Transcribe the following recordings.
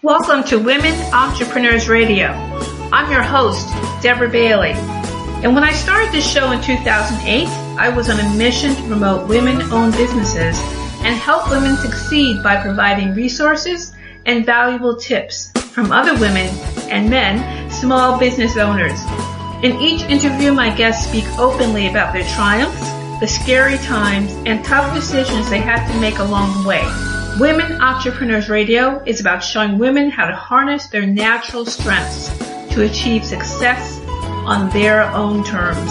Welcome to Women Entrepreneurs Radio. I'm your host, Deborah Bailey. And when I started this show in 2008, I was on a mission to promote women-owned businesses and help women succeed by providing resources and valuable tips from other women and men, small business owners. In each interview, my guests speak openly about their triumphs, the scary times, and tough decisions they had to make along the way. Women Entrepreneurs Radio is about showing women how to harness their natural strengths to achieve success on their own terms.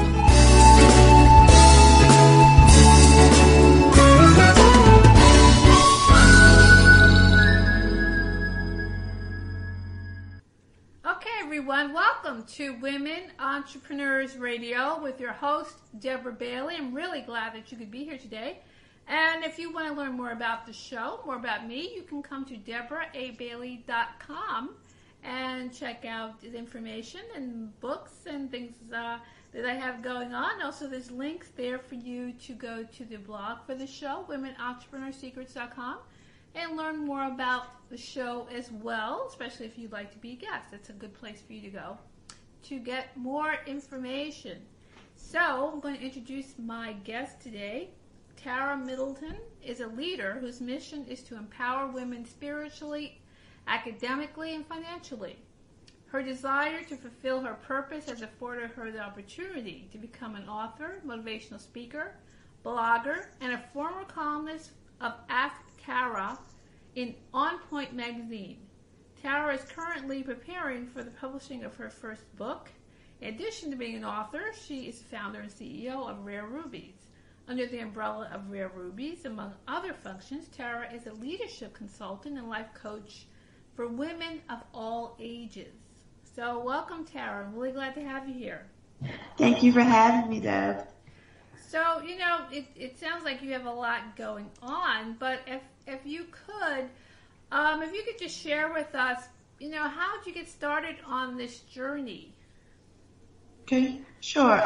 Okay, everyone, welcome to Women Entrepreneurs Radio with your host, Deborah Bailey. I'm really glad that you could be here today. And if you want to learn more about the show, more about me, you can come to deboraabailey.com and check out the information and books and things that I have going on. Also, there's links there for you to go to the blog for the show, womenentrepreneursecrets.com, and learn more about the show as well, especially if you'd like to be a guest. That's a good place for you to go to get more information. So I'm going to introduce my guest today. Tara Middleton is a leader whose mission is to empower women spiritually, academically, and financially. Her desire to fulfill her purpose has afforded her the opportunity to become an author, motivational speaker, blogger, and a former columnist of Ask Tara in On Point magazine. Tara is currently preparing for the publishing of her first book. In addition to being an author, she is founder and CEO of Rare Rubies. Under the umbrella of Rare Rubies, among other functions, Tara is a leadership consultant and life coach for women of all ages. So welcome, Tara. I'm really glad to have you here. Thank you for having me, Deb. So, it sounds like you have a lot going on, but if you could just share with us, how did you get started on this journey? Okay, sure.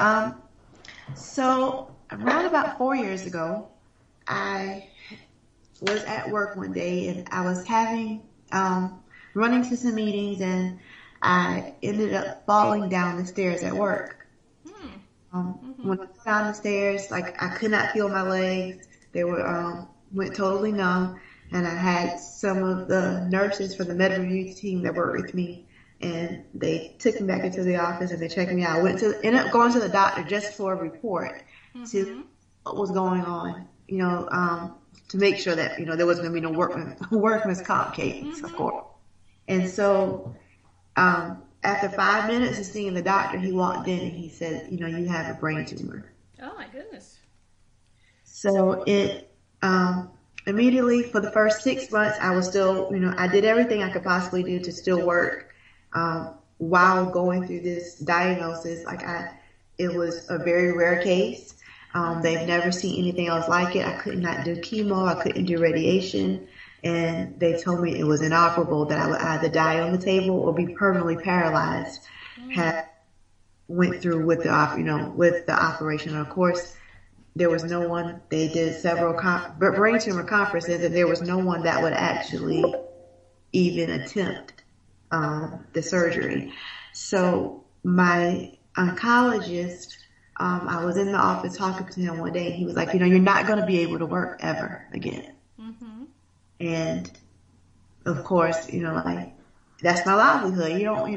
So around about 4 years ago, I was at work one day and I was running to some meetings, and I ended up falling down the stairs at work. When I was down the stairs, I could not feel my legs. They went totally numb, and I had some of the nurses from the med review team that worked with me, and they took me back into the office and they checked me out. I ended up going to the doctor just for a report to see what was going on, to make sure that, there wasn't going to be no workman's comp case, of course. And so, after 5 minutes of seeing the doctor, he walked in and he said, you have a brain tumor. Oh my goodness. So it, immediately for the first 6 months, I was still, I did everything I could possibly do to still work. While going through this diagnosis, it was a very rare case. They've never seen anything else like it. I could not do chemo. I couldn't do radiation. And they told me it was inoperable, that I would either die on the table or be permanently paralyzed. Had went through with the, with the operation. And of course, there was no one. They did several brain tumor conferences, and there was no one that would actually even attempt the surgery. So my oncologist, I was in the office talking to him one day, and he was like, you're not going to be able to work ever again. And of course, that's my livelihood.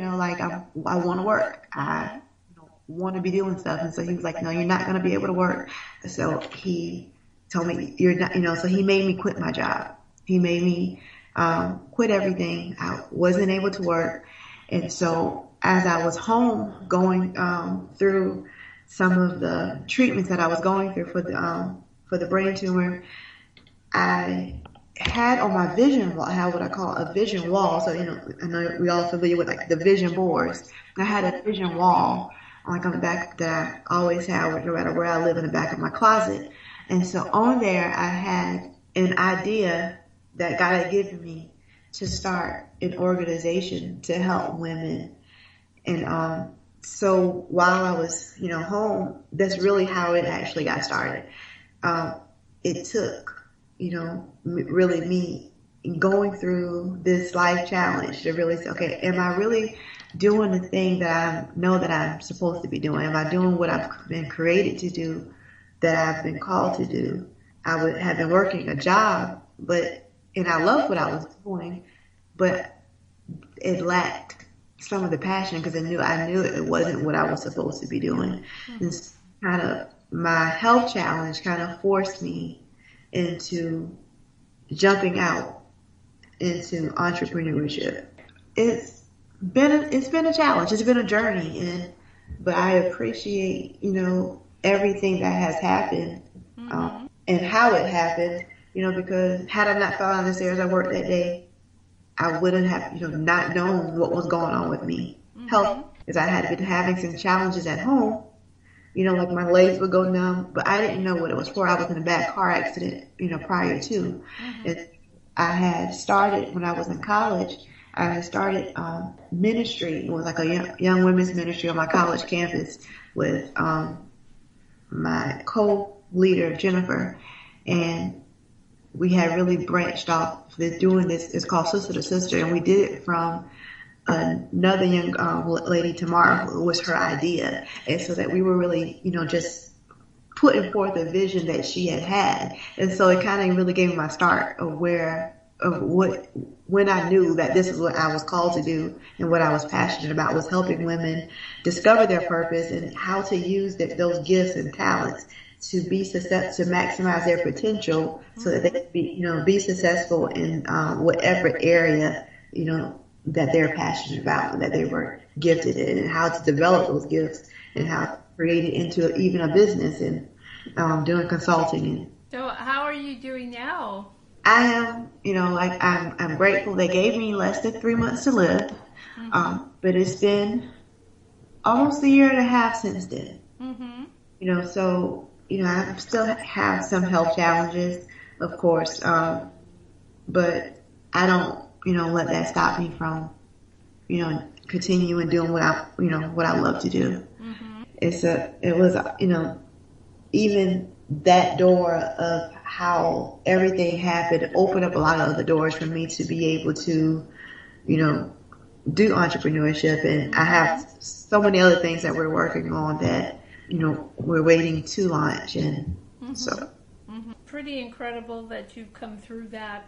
I want to work. I want to be doing stuff. And so he was like, no, you're not going to be able to work. So he told me, you're not, so he made me quit my job. He made me quit everything. I wasn't able to work. And so as I was home going through some of the treatments that I was going through for the brain tumor, I had on my vision wall, I had what I call a vision wall. So, I know we all familiar with the vision boards. I had a vision wall on the back that I always have, no matter where I live, in the back of my closet. And so on there, I had an idea that God had given me to start an organization to help women. And so while I was, home, that's really how it actually got started. It took, really me, going through this life challenge to really say, okay, am I really doing the thing that I know that I'm supposed to be doing? Am I doing what I've been created to do, that I've been called to do? I would have been working a job, and I loved what I was doing, but it lacked some of the passion because I knew it wasn't what I was supposed to be doing. And kind of my health challenge kind of forced me into jumping out into entrepreneurship. It's been a challenge. It's been a journey, but I appreciate, everything that has happened, and how it happened, because had I not fallen down the stairs I worked that day, I wouldn't have, not known what was going on with me. Health, because I had been having some challenges at home, like my legs would go numb, but I didn't know what it was for. I was in a bad car accident, prior to. And I had started, when I was in college, I had started ministry. It was like a young women's ministry on my college campus with my co-leader, Jennifer. And we had really branched off with doing this. It's called Sister to Sister. And we did it from another young lady, Tamara, who was her idea. And so that we were really, just putting forth a vision that she had. And so it kind of really gave me my start of when I knew that this is what I was called to do and what I was passionate about was helping women discover their purpose and how to use those gifts and talents to maximize their potential so that they can be successful in whatever area, that they're passionate about and that they were gifted in, and how to develop those gifts and how to create it into even a business and doing consulting. So how are you doing now? I am, I'm grateful. They gave me less than 3 months to live, but it's been almost a year and a half since then. So, I still have some health challenges, of course, but I don't, let that stop me from, continuing doing what I love to do. It was, even that door of how everything happened opened up a lot of other doors for me to be able to, do entrepreneurship. And I have so many other things that we're working on that, we're waiting to launch. And so. Pretty incredible that you've come through that,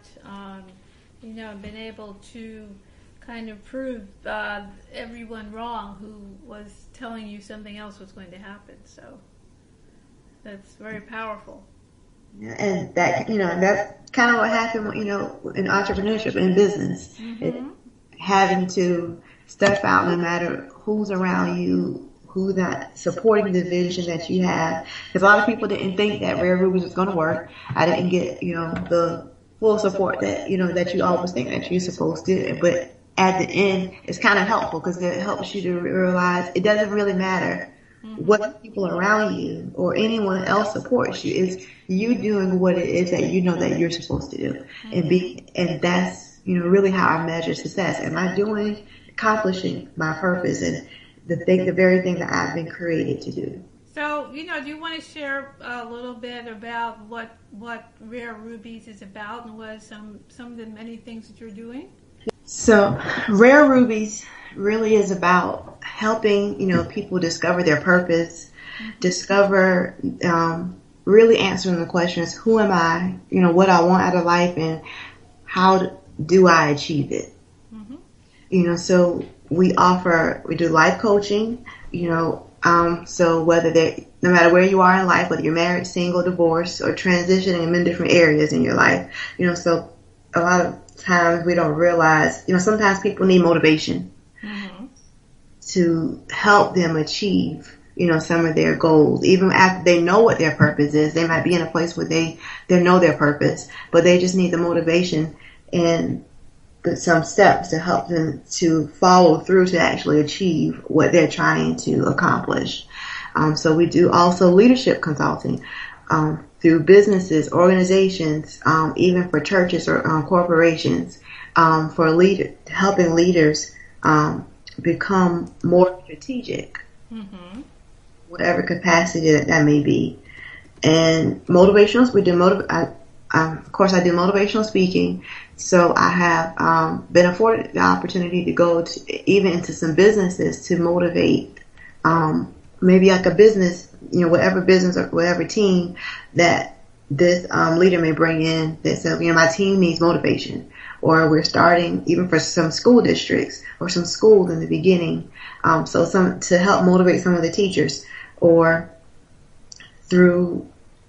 and been able to kind of prove everyone wrong who was telling you something else was going to happen. So that's very powerful. Yeah, and that, that's kind of what happened, in entrepreneurship and business. Having to step out no matter who's around you, who's not supporting the vision that you have. Because a lot of people didn't think that Rare Rubies was going to work. I didn't get, the full support that, that you always think that you're supposed to. But at the end, it's kind of helpful because it helps you to realize it doesn't really matter what people around you or anyone else supports you. It's you doing what it is that that you're supposed to do, and that's really how I measure success. Am I accomplishing my purpose and the very thing that I've been created to do? So, do you want to share a little bit about what Rare Rubies is about and what some of the many things that you're doing? So, Rare Rubies really is about helping, people discover their purpose, discover, really answering the questions, who am I, what I want out of life, and how do I achieve it? So we do life coaching, so no matter where you are in life, whether you're married, single, divorced, or transitioning in many different areas in your life, so a lot of times we don't realize, sometimes people need motivation to help them achieve, some of their goals. Even after they know what their purpose is, they might be in a place where they know their purpose, but they just need the motivation and some steps to help them to follow through to actually achieve what they're trying to accomplish. So we do also leadership consulting through businesses, organizations, even for churches or corporations, for helping leaders become more strategic, whatever capacity that may be. And motivationals, we do of course, I do motivational speaking So I have been afforded the opportunity to go to, even into some businesses to motivate, maybe like a business, whatever business or whatever team that this leader may bring in that says, my team needs motivation, or we're starting even for some school districts or some schools in the beginning, so some to help motivate some of the teachers, or through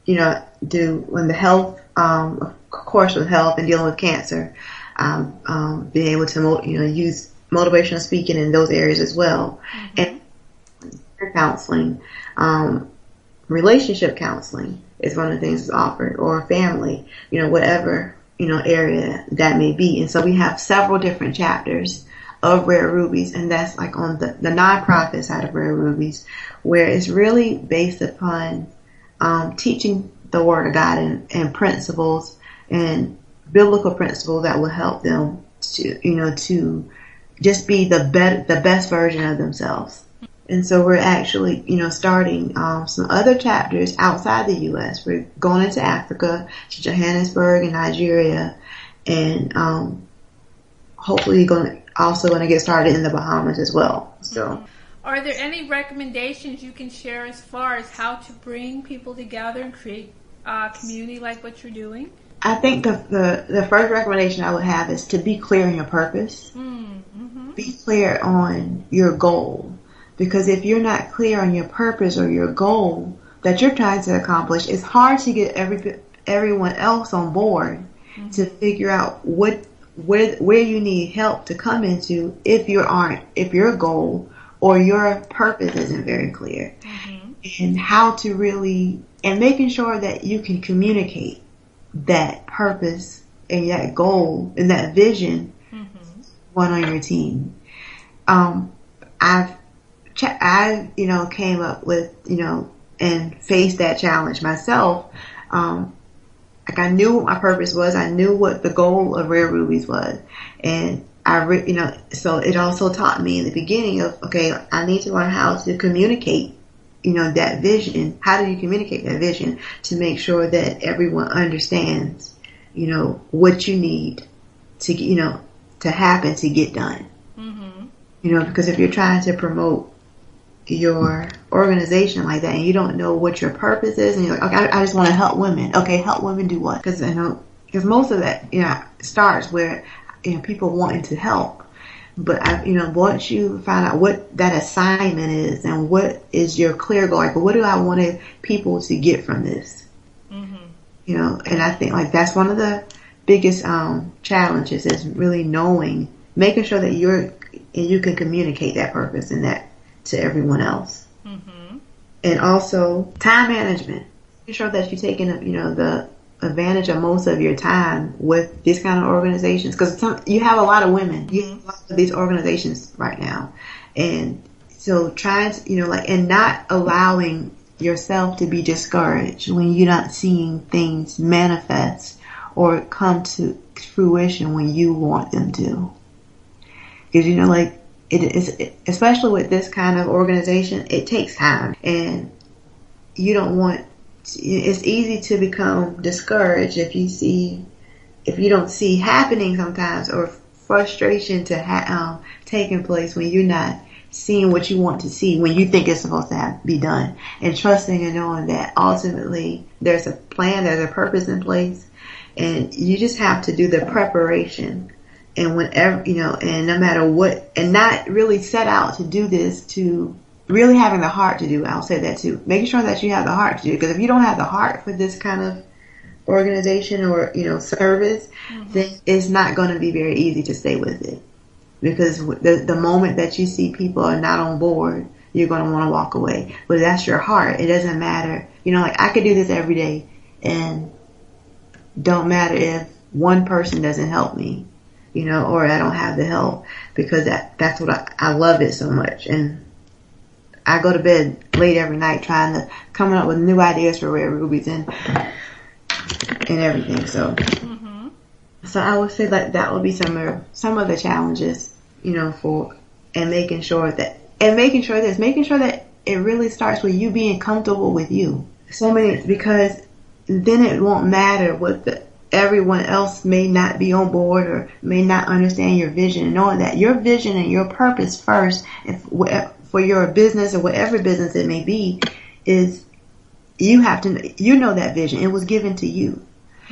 do when the health, of course, with health and dealing with cancer, being able to use motivational speaking in those areas as well, and counseling, relationship counseling is one of the things that's offered, or family, whatever, area that may be. And so we have several different chapters of Rare Rubies, and that's like on the nonprofit side of Rare Rubies, where it's really based upon, teaching the Word of God and principles and biblical principles that will help them to just be the best version of themselves. And so we're actually, starting some other chapters outside the U.S. We're going into Africa, to Johannesburg and Nigeria, and hopefully going to get started in the Bahamas as well. So, are there any recommendations you can share as far as how to bring people together and create a community like what you're doing? I think the first recommendation I would have is to be clear on your purpose. Mm-hmm. Be clear on your goal. Because if you're not clear on your purpose or your goal that you're trying to accomplish, it's hard to get everyone else on board to figure out where you need help to come into if your goal or your purpose isn't very clear. And how to really, and making sure that you can communicate that purpose and that goal and that vision one on your team. I came up with, and faced that challenge myself. I knew what my purpose was. I knew what the goal of Rare Rubies was. And so it also taught me in the beginning of, okay, I need to learn how to communicate, that vision. How do you communicate that vision to make sure that everyone understands, what you need to, to happen to get done? Because if you're trying to promote your organization like that and you don't know what your purpose is, and you're like, okay, I just want to help women. Okay, help women do what? Because most of that starts where people wanting to help, but once you find out what that assignment is and what is your clear goal, like, what do I want people to get from this? And I think like that's one of the biggest challenges is really making sure that you can communicate that purpose and that to everyone else. And also time management. Make sure that you're taking the advantage of most of your time with these kind of organizations, because you have a lot of women. You have a lot of these organizations right now, and so trying to and not allowing yourself to be discouraged when you're not seeing things manifest or come to fruition when you want them to. Because it is, especially with this kind of organization, it takes time, and you don't want. It's easy to become discouraged if you don't see happening sometimes, or frustration to taking place when you're not seeing what you want to see when you think it's supposed to be done, and trusting and knowing that ultimately there's a plan, there's a purpose in place, and you just have to do the preparation. And whenever, and no matter what, and not really set out to do this to really having the heart to do it. I'll say that too. Making sure that you have the heart to do it. Because if you don't have the heart for this kind of organization or, service, then it's not going to be very easy to stay with it. Because the moment that you see people are not on board, you're going to want to walk away. But that's your heart. It doesn't matter. I could do this every day, and don't matter if one person doesn't help me. Or I don't have the help, because that's what I love it so much. And I go to bed late every night coming up with new ideas for Rare Rubies and everything. So, so I would say that would be some of the challenges, and making sure that it really starts with you being comfortable with you. Because then it won't matter what everyone else may not be on board or may not understand your vision, and knowing that your vision and your purpose first, if for your business or whatever business it may be, is you have to, you know, that vision. It was given to you.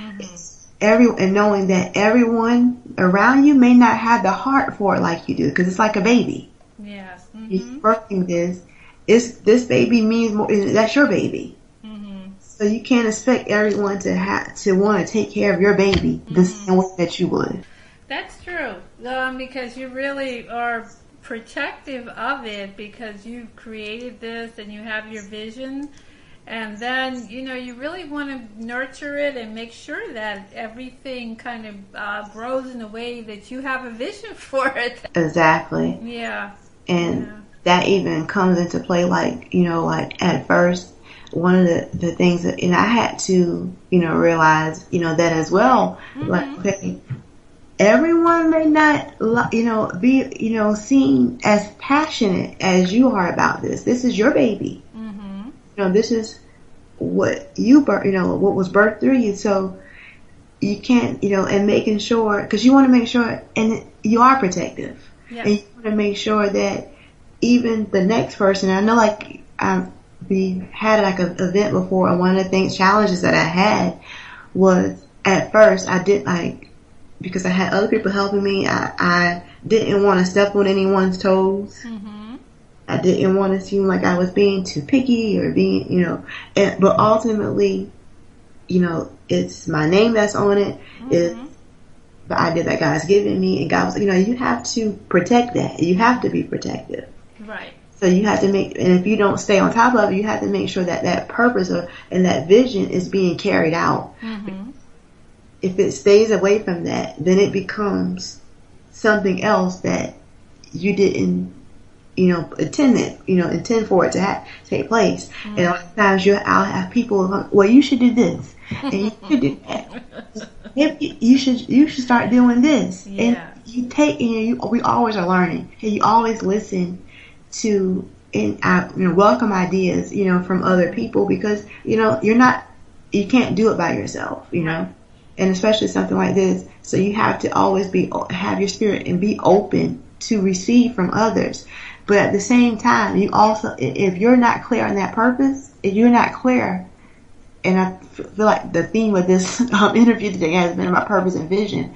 And knowing that everyone around you may not have the heart for it like you do, because it's like a baby. Yes. You're birthing this. This baby means more. That's your baby. So you can't expect everyone to want to take care of your baby the same way that you would. That's true, because you really are protective of it, because you created this and you have your vision, and then you really want to nurture it and make sure that everything kind of grows in a way that you have a vision for it. Exactly. Yeah. And that even comes into play, like at first. One of the things that, and I had to, realize, that as well, like, okay, everyone may not, be, seen as passionate as you are about this. This is your baby. This is what you what was birthed through you. So you can't, and making sure, because you want to make sure, and you are protective. Yeah. And you want to make sure that even the next person, I know, like, we had like an event before, and one of the challenges that I had was, at first I did, like, because I had other people helping me, I didn't want to step on anyone's toes. I didn't want to seem like I was being too picky or being, but ultimately, it's my name that's on it. It's the idea that God's given me, and God was, you have to protect that. You have to be protective. Right. So you have to and if you don't stay on top of it, you have to make sure that that purpose and that vision is being carried out. If it stays away from that, then it becomes something else that you didn't, intend for it to take place. And a lot of times I'll have people, well, you should do this, and you should do that. You should start doing this. Yeah. And you take, we always are learning, and you always listen to welcome ideas, from other people, because you can't do it by yourself, and especially something like this. So you have to always have your spirit and be open to receive from others. But at the same time, you also, if you're not clear on that purpose, if you're not clear, and I feel like the theme of this interview today has been about purpose and vision.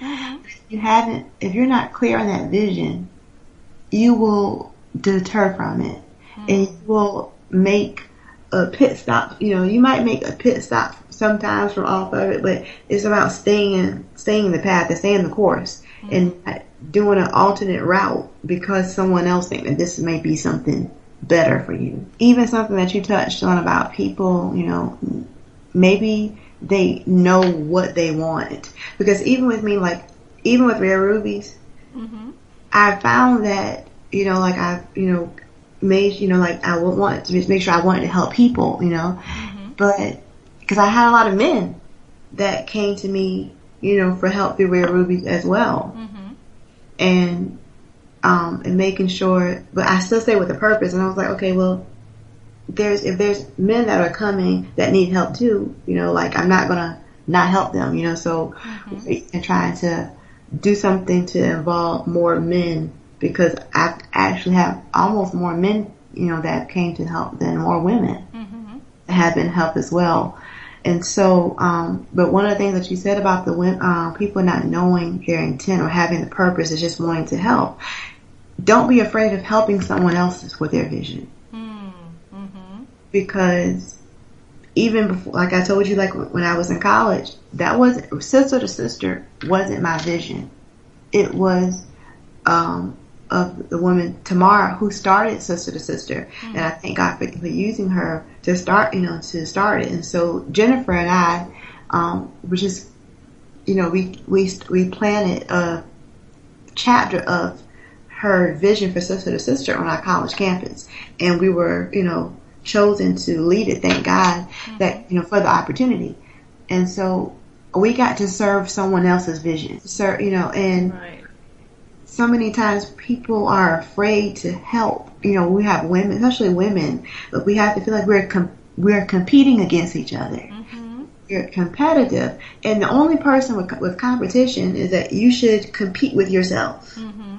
If you're not clear on that vision, you will deter from it, and you will make a pit stop. You might make a pit stop sometimes from off of it, but it's about staying in the path and staying the course, and doing an alternate route because someone else thinks that this may be something better for you. Even something that you touched on about people, maybe they know what they want, because even with me, like, even with Rare Rubies, I found that, like, I've, made, like, I would want to make sure I wanted to help people, but because I had a lot of men that came to me, for help through Rare Rubies as well. And making sure, but I still stay with a purpose. And I was like, okay, well, if there's men that are coming that need help too, like, I'm not gonna not help them, so and trying to do something to involve more men, because I actually have almost more men, that came to help than more women that have been helped as well. And so, but one of the things that you said about the women, people not knowing their intent or having the purpose is just wanting to help. Don't be afraid of helping someone else with their vision. Because even before, like I told you, like when I was in college, that wasn't, Sister to Sister wasn't my vision. It was, of the woman Tamara who started Sister to Sister, and I thank God for using her to start, to start it. And so Jennifer and I, which is, we planted a chapter of her vision for Sister to Sister on our college campus, and we were, chosen to lead it. Thank God that, for the opportunity. And so we got to serve someone else's vision, and so many times people are afraid to help. We have women, especially women, but we have to feel like we're competing against each other. you're competitive, and the only person with competition is that you should compete with yourself.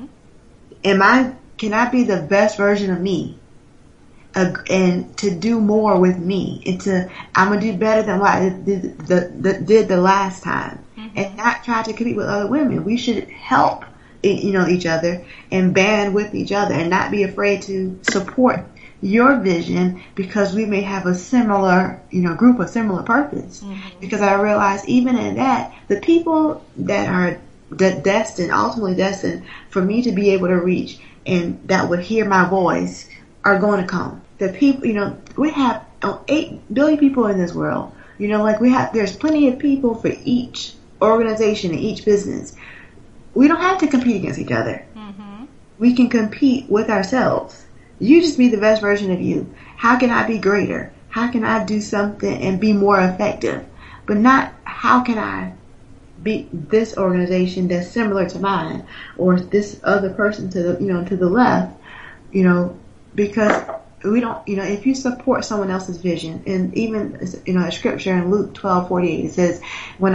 Can I be the best version of me? And to do more with me, and I'm gonna do better than what I did the last time, and not try to compete with other women. We should help, each other and band with each other, and not be afraid to support your vision because we may have a similar, group of similar purpose. Because I realize even in that, the people that are ultimately destined for me to be able to reach and that would hear my voice are going to come. The people, we have 8 billion people in this world. There's plenty of people for each organization and each business. We don't have to compete against each other. We can compete with ourselves. You just be the best version of you. How can I be greater? How can I do something and be more effective? But not how can I be this organization that's similar to mine, or this other person to the left, because we don't, if you support someone else's vision, and even, a scripture in Luke 12:48, it says,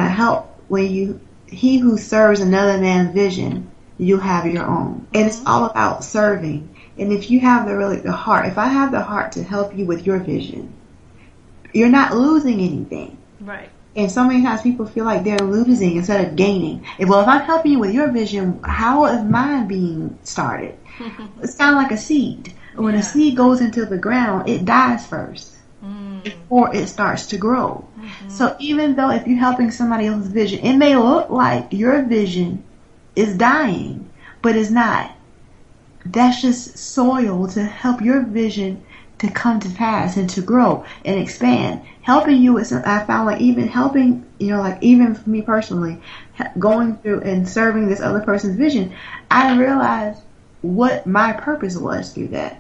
he who serves another man's vision, you have your own. And it's all about serving. And if you have the heart, if I have the heart to help you with your vision, you're not losing anything. Right. And so many times people feel like they're losing instead of gaining. Well, if I'm helping you with your vision, how is mine being started? It's kind of like a seed. When a seed goes into the ground, it dies first before it starts to grow. So even though if you're helping somebody else's vision, it may look like your vision is dying, but it's not. That's just soil to help your vision to come to pass and to grow and expand. Helping you with I found like even helping, even for me personally, going through and serving this other person's vision, I realized what my purpose was through that.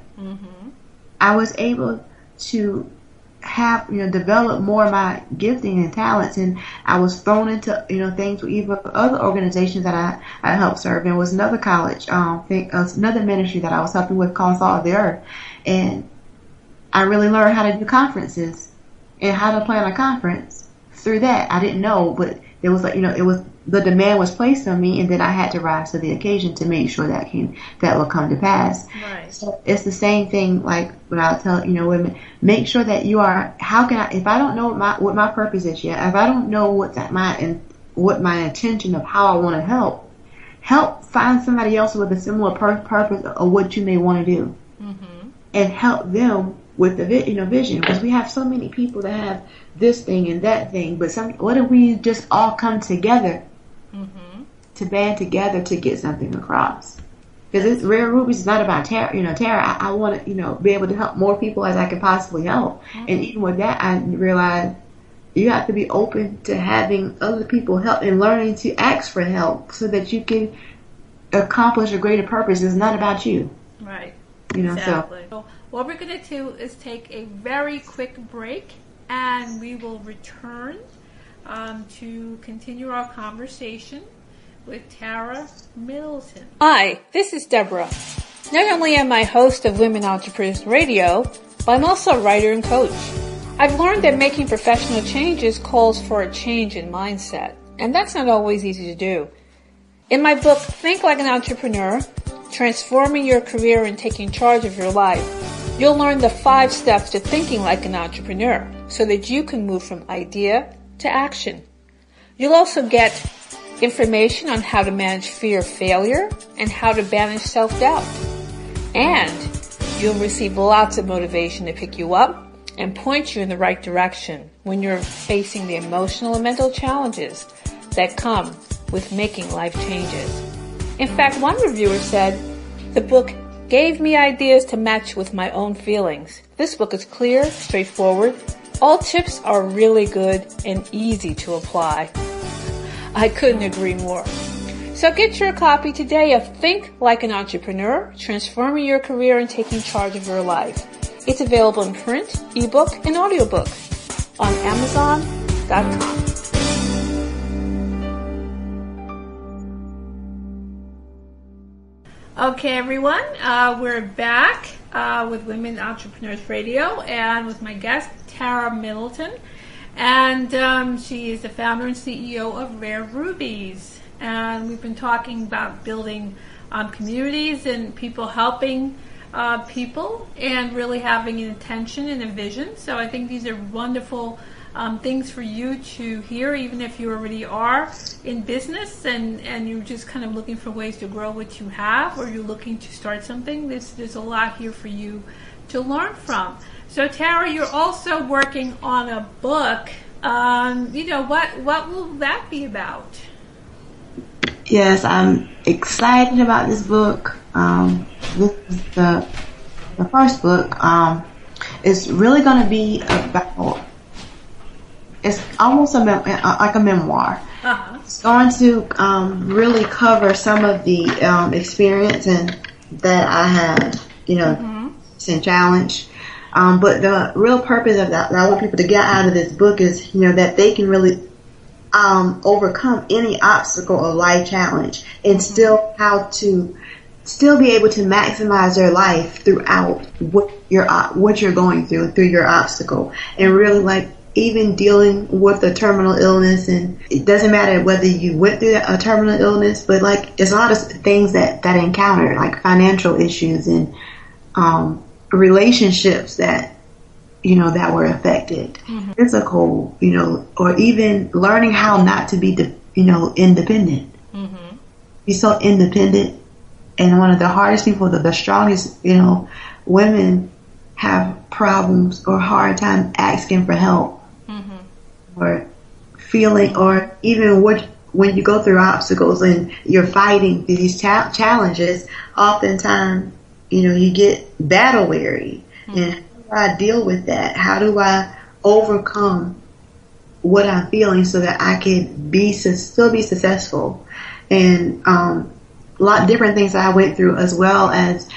I was able to have, develop more of my gifting and talents, and I was thrown into, things with even other organizations that I helped serve. There was another college, another ministry that I was helping with called Salt of the Earth, and I really learned how to do conferences and how to plan a conference through that. I didn't know, but it was the demand was placed on me, and then I had to rise to the occasion to make sure that will come to pass. Right. So it's the same thing, like when I tell women, make sure that you are. How can I? If I don't know what my purpose is yet, if I don't know what my intention of how I want to help find somebody else with a similar purpose of what you may want to do, and help them with the vision, because we have so many people that have this thing and that thing, but what if we just all come together to band together to get something across? Because Rare Rubies is not about Tara. I want to be able to help more people as I can possibly help, and even with that, I realized you have to be open to having other people help and learning to ask for help so that you can accomplish a greater purpose. It's not about you, right? Exactly. So what we're going to do is take a very quick break, and we will return to continue our conversation with Tara Middleton. Hi, this is Deborah. Not only am I host of Women Entrepreneurs Radio, but I'm also a writer and coach. I've learned that making professional changes calls for a change in mindset, and that's not always easy to do. In my book, Think Like an Entrepreneur, Transforming Your Career and Taking Charge of Your Life, you'll learn the 5 steps to thinking like an entrepreneur so that you can move from idea to action. You'll also get information on how to manage fear of failure and how to banish self-doubt. And you'll receive lots of motivation to pick you up and point you in the right direction when you're facing the emotional and mental challenges that come with making life changes. In fact, one reviewer said, the book gave me ideas to match with my own feelings. This book is clear, straightforward. All tips are really good and easy to apply. I couldn't agree more. So get your copy today of Think Like an Entrepreneur, Transforming Your Career and Taking Charge of Your Life. It's available in print, ebook, and audiobook on Amazon.com. Okay, everyone, we're back with Women Entrepreneurs Radio and with my guest, Tara Middleton. And she is the founder and CEO of Rare Rubies. And we've been talking about building communities and people helping people and really having an intention and a vision. So I think these are wonderful things for you to hear, even if you already are in business and you're just kind of looking for ways to grow what you have, or you're looking to start something. There's a lot here for you to learn from. So Tara, you're also working on a book. What will that be about? Yes, I'm excited about this book. This is the first book. It's really going to be about. It's almost like a memoir. Uh-huh. It's going to really cover some of the experience that I had, and challenge. But the real purpose of that I want people to get out of this book is, that they can really overcome any obstacle or life challenge and still be able to maximize their life throughout what you're going through your obstacle, and really even dealing with a terminal illness. And it doesn't matter whether you went through a terminal illness, but it's a lot of things that encounter, like financial issues and relationships that were affected, physical, or even learning how not to be independent. Be so independent. And one of the hardest people, the strongest, women have problems or hard time asking for help, or feeling, or even when you go through obstacles and you're fighting these challenges, oftentimes, you get battle weary. And how do I deal with that? How do I overcome what I'm feeling so that I can still be successful? And a lot of different things that I went through, as well as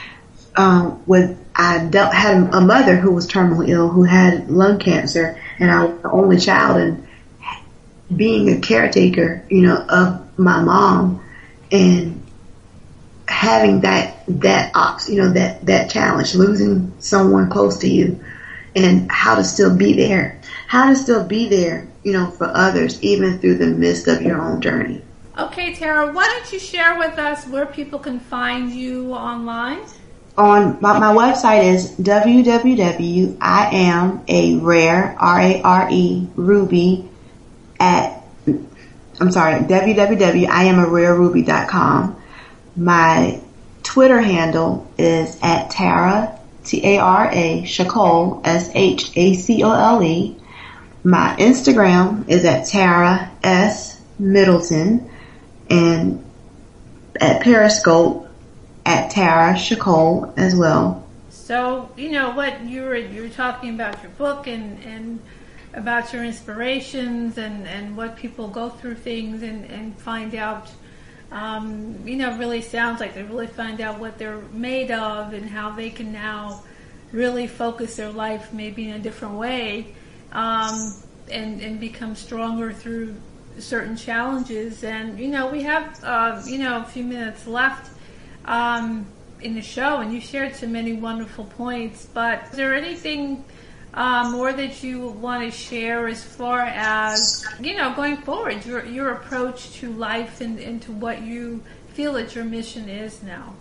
had a mother who was terminally ill, who had lung cancer, and I was the only child, and being a caretaker, of my mom, and having that challenge, losing someone close to you, and how to still be there, for others, even through the midst of your own journey. Okay, Tara, why don't you share with us where people can find you online? On my website is www.IamARareRuby.com. My Twitter handle is at Tara, Tara Shacole, Shacole. My Instagram is at Tara S. Middleton, and at Periscope at Tara Shacole as well. So, what you were talking about your book and about your inspirations and what people go through things and find out, really sounds like they really find out what they're made of and how they can now really focus their life maybe in a different way, and become stronger through certain challenges. And, we have, a few minutes left in the show, and you shared so many wonderful points, but is there anything more that you want to share as far as, going forward, your approach to life and to what you feel that your mission is now?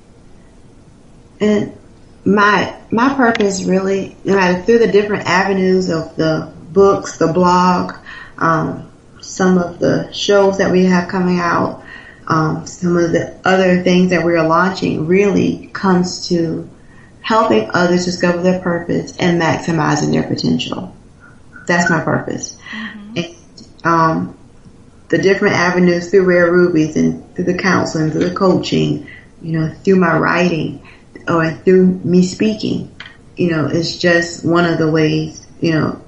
And my purpose really, through the different avenues of the books, the blog, some of the shows that we have coming out, some of the other things that we're launching, really comes to helping others discover their purpose and maximizing their potential. That's my purpose. And the different avenues through Rare Rubies and through the counseling, through the coaching, through my writing, or through me speaking, it's just one of the ways, to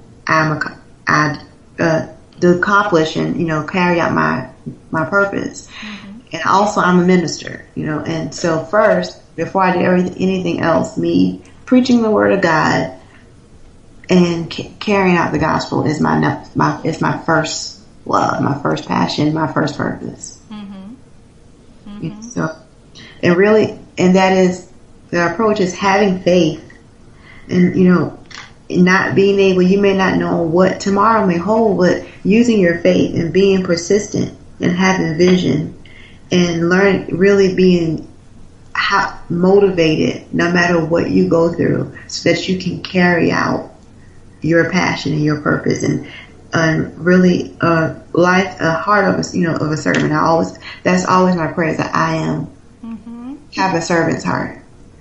accomplish and, carry out my purpose. And also I'm a minister, and so first, before I do anything else, me preaching the word of God and carrying out the gospel is my first love, my first passion, my first purpose. So, and that is, the approach is having faith. And, not being able, you may not know what tomorrow may hold, but using your faith and being persistent and having vision and really being motivated no matter what you go through, so that you can carry out your passion and your purpose, and really a heart of a servant. That's always my prayer, that I have a servant's heart.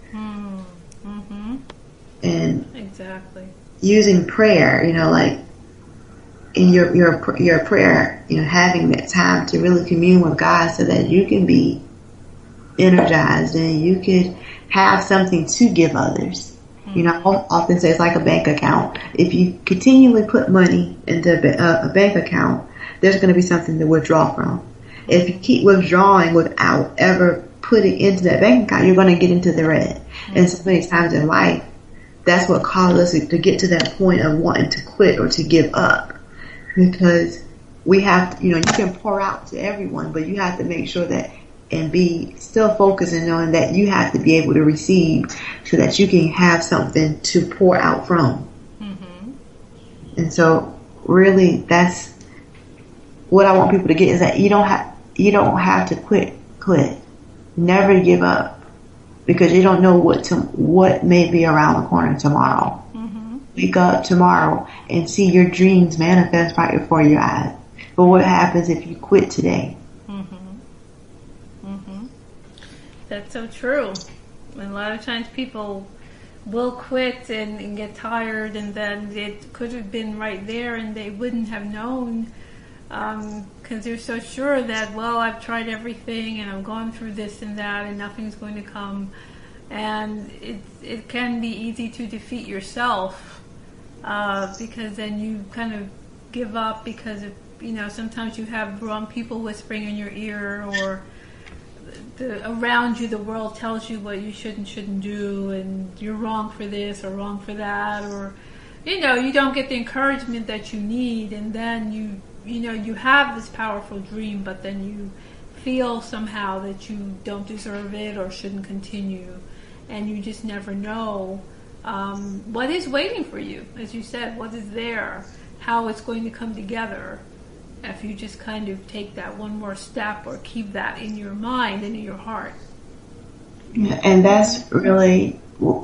And exactly, using prayer, like in your prayer, having that time to really commune with God, so that you can be energized and you could have something to give others. I often say it's like a bank account. If you continually put money into a bank account, there's going to be something to withdraw from. If you keep withdrawing without ever putting into that bank account, you're going to get into the red. And so many times in life, that's what causes us to get to that point of wanting to quit or to give up. Because we have to, you can pour out to everyone, but you have to make sure that and be still focused and knowing that you have to be able to receive, so that you can have something to pour out from. And so really that's what I want people to get, is that you don't have to quit. Never give up, because you don't know what may be around the corner tomorrow. Wake up tomorrow and see your dreams manifest right before your eyes. But what happens if you quit today? That's so true. And a lot of times people will quit and get tired, and then it could have been right there and they wouldn't have known, because they're so sure that, well, I've tried everything and I'm going through this and that and nothing's going to come. And it can be easy to defeat yourself, because then you kind of give up, because sometimes you have wrong people whispering in your ear, or around you, the world tells you what you should and shouldn't do, and you're wrong for this or wrong for that, or you don't get the encouragement that you need, and then you have this powerful dream, but then you feel somehow that you don't deserve it or shouldn't continue, and you just never know what is waiting for you, as you said, what is there, how it's going to come together. If you just kind of take that one more step, or keep that in your mind and in your heart. Yeah, and that's really,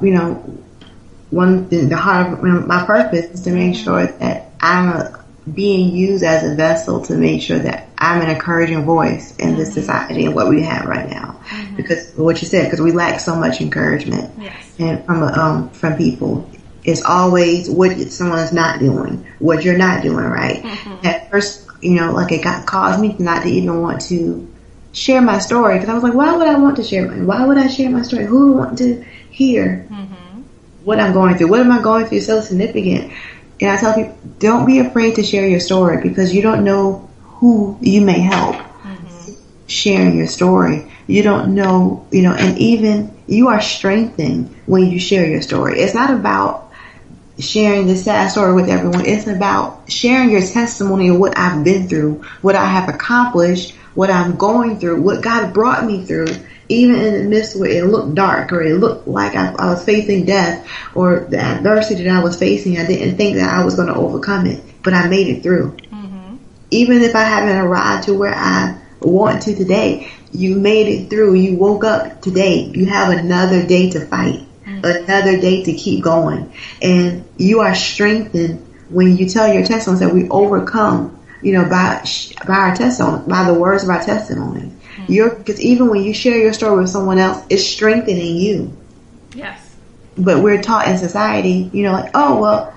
one thing, the heart of my purpose is to make sure that I'm being used as a vessel to make sure that I'm an encouraging voice in this society and what we have right now. Because what you said, because we lack so much encouragement, and from people. It's always what someone's not doing, what you're not doing right. At first, like it caused me not to even want to share my story, because I was like, why would I want to share why would I share my story? Who would want to hear what I'm going through? What am I going through so significant? And I tell people, don't be afraid to share your story, because you don't know who you may help sharing your story. You don't know, and even you are strengthened when you share your story. It's not about sharing the sad story with everyone. It's about sharing your testimony of what I've been through, what I have accomplished, what I'm going through, what God brought me through, even in the midst where it looked dark, or it looked like I was facing death, or the adversity that I was facing. I didn't think that I was going to overcome it, but I made it through. Even if I haven't arrived to where I want to today, you made it through. You woke up today. You have another day to fight. Another day to keep going, and you are strengthened when you tell your testimony that we overcome, by our testimony, by the words of our testimony. Because even when you share your story with someone else, it's strengthening you. Yes. But we're taught in society, like, oh well,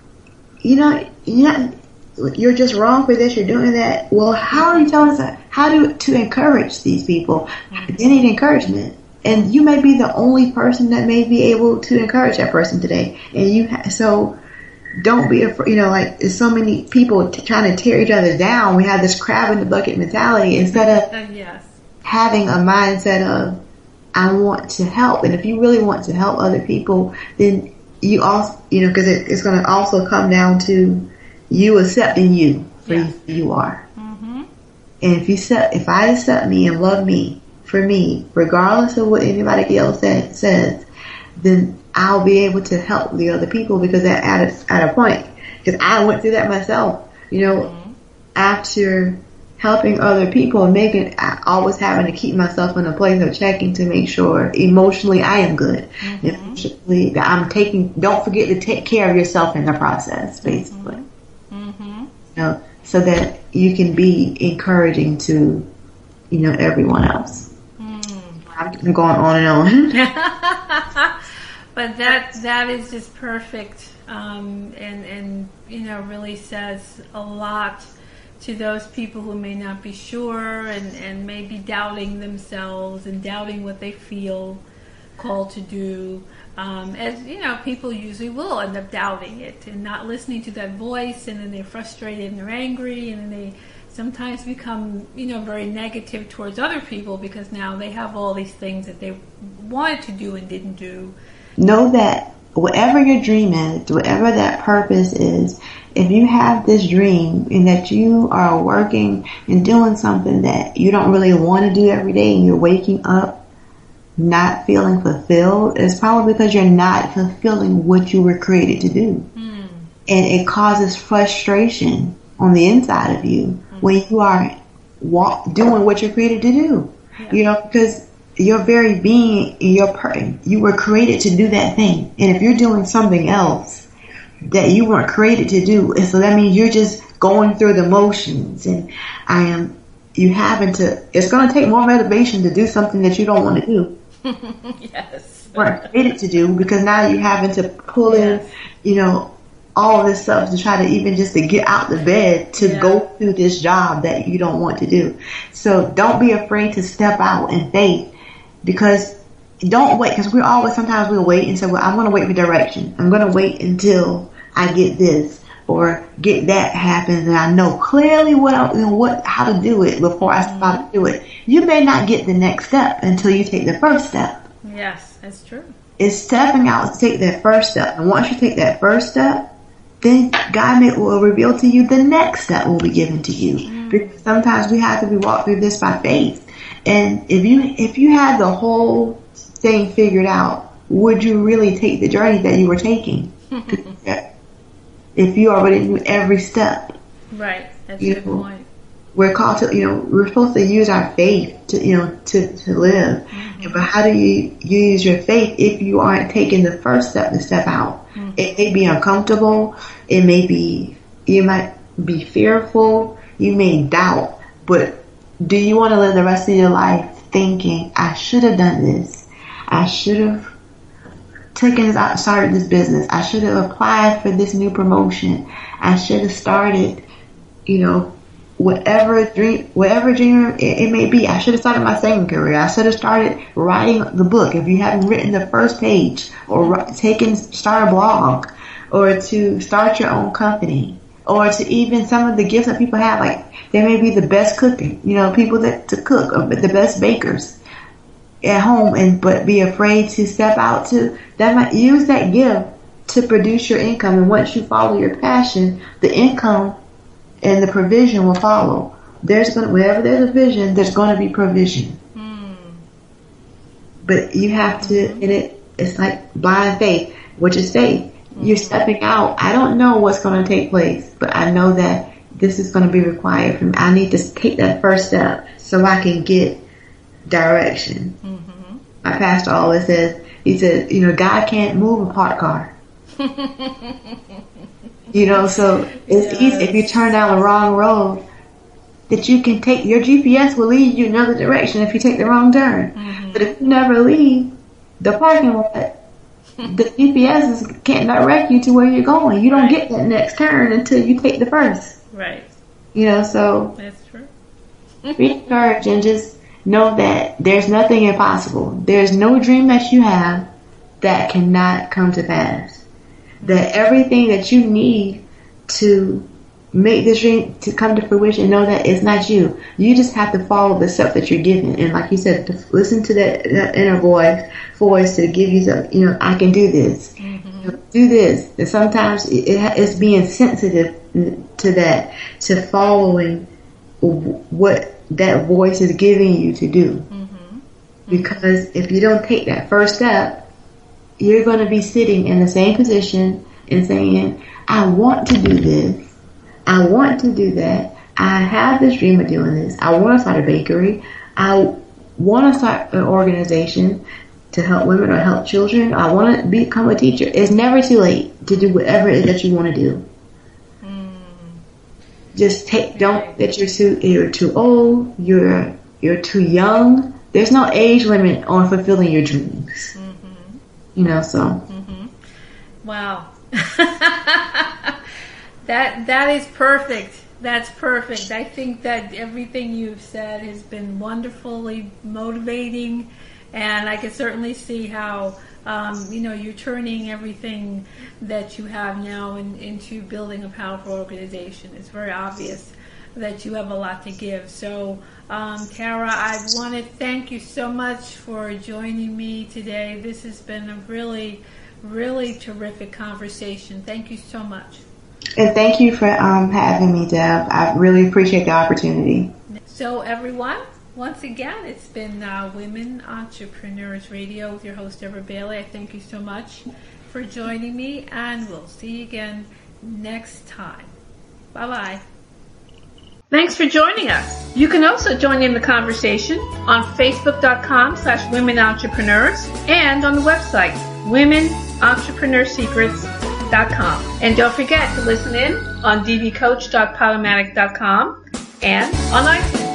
you're just wrong for this, you're doing that. Well, how are you telling us that? How to encourage these people? They need encouragement. And you may be the only person that may be able to encourage that person today. And so don't be afraid, there's so many people trying to tear each other down. We have this crab in the bucket mentality instead of having a mindset of, I want to help. And if you really want to help other people, then you also, because it's going to also come down to you accepting you for who you are. And if I accept me and love me, for me, regardless of what anybody else says, then I'll be able to help the other people, because at a point, because I went through that myself, after helping other people and always having to keep myself in a place of checking to make sure emotionally I am good. Emotionally that don't forget to take care of yourself in the process, basically. So that you can be encouraging to, everyone else. I'm going on and on. But that is just perfect, and really says a lot to those people who may not be sure and may be doubting themselves and doubting what they feel called to do. As people usually will end up doubting it and not listening to that voice, and then they're frustrated and they're angry, and then they sometimes become very negative towards other people because now they have all these things that they wanted to do and didn't do. Know that whatever your dream is, whatever that purpose is, if you have this dream and that you are working and doing something that you don't really want to do every day, and you're waking up not feeling fulfilled, it's probably because you're not fulfilling what you were created to do. And it causes frustration on the inside of you when you are doing what you're created to do. Because your very being, you were created to do that thing. And if you're doing something else that you weren't created to do, so that means you're just going through the motions, and it's going to take more motivation to do something that you don't want to do. Yes. You weren't created to do, because now you're having to pull in, all this stuff to try to even just to get out the bed to go through this job that you don't want to do. So don't be afraid to step out in faith, because don't wait, because sometimes we'll wait and say, well, I'm going to wait for direction. I'm going to wait until I get this or get that happens, and I know clearly how to do it before I start to do it. You may not get the next step until you take the first step. Yes, that's true. It's stepping out to take that first step. And once you take that first step, then God will reveal to you the next step will be given to you. Because sometimes we have to be walked through this by faith. And if you had the whole thing figured out, would you really take the journey that you were taking? If you already knew every step. Right. That's a good point. We're called to, we're supposed to use our faith to live. But how do you use your faith if you aren't taking the first step to step out? It may be uncomfortable. You might be fearful. You may doubt. But do you want to live the rest of your life thinking, I should have done this. I should have started this business. I should have applied for this new promotion. I should have started, whatever dream it may be. I should have started my singing career. I should have started writing the book. If you haven't written the first page, or start a blog, or to start your own company, or to even some of the gifts that people have, like they may be the best cooking, people to cook, or the best bakers at home, but be afraid to step out that might use that gift to produce your income. And once you follow your passion, the income and the provision will follow. Wherever there's a vision, there's going to be provision. But you have to, and it's like blind faith, which is faith. You're stepping out. I don't know what's going to take place, but I know that this is going to be required from me. I need to take that first step so I can get direction. My pastor always says, he said, God can't move a parked car. So it's easy if you turn down the wrong road, that you can take, your GPS will lead you another direction if you take the wrong turn. But if you never leave the parking lot, the GPS can't direct you to where you're going. You don't get that next turn until you take the first. Right. So that's true. Be encouraged and just know that there's nothing impossible. There's no dream that you have that cannot come to pass. That everything that you need to make this dream to come to fruition, know that it's not you. You just have to follow the steps that you're given. And like you said, to listen to that inner voice to give you the, I can do this. Do this. And sometimes it's being sensitive to that, to following what that voice is giving you to do. Because if you don't take that first step, you're going to be sitting in the same position and saying, I want to do this. I want to do that. I have this dream of doing this. I want to start a bakery. I want to start an organization to help women or help children. I want to become a teacher. It's never too late to do whatever it is that you want to do. Just don't that you're too old, you're too young. There's no age limit on fulfilling your dreams. You know, so. Wow. That is perfect. That's perfect. I think that everything you've said has been wonderfully motivating, and I can certainly see how you're turning everything that you have now into building a powerful organization. It's very obvious that you have a lot to give. So, Tara, I want to thank you so much for joining me today. This has been a really, really terrific conversation. Thank you so much. And thank you for having me, Deb. I really appreciate the opportunity. So, everyone, once again, it's been Women Entrepreneurs Radio with your host, Deborah Bailey. I thank you so much for joining me, and we'll see you again next time. Bye-bye. Thanks for joining us. You can also join in the conversation on Facebook.com/Women Entrepreneurs and on the website, WomenEntrepreneursSecrets.com. And don't forget to listen in on dbcoach.podomatic.com and on iTunes.